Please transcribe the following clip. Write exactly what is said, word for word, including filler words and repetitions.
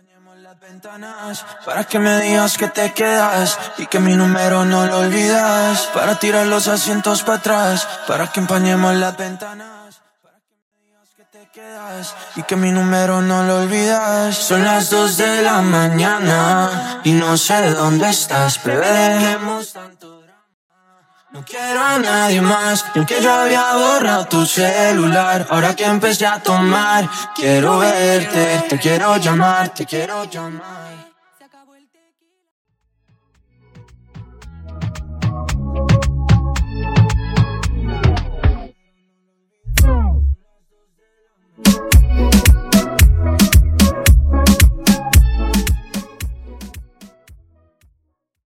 Empañemos las ventanas para que me digas que te quedas y que mi número no lo olvidas. Para tirar los asientos para atrás, para que empañemos las ventanas. Para que me digas que te quedas y que mi número no lo olvidas. Son las dos de la mañana y no sé dónde estás, bebé. No quiero a nadie más, y aunque yo había borrado tu celular, ahora que empecé a tomar, quiero verte, te quiero llamar, te quiero llamar.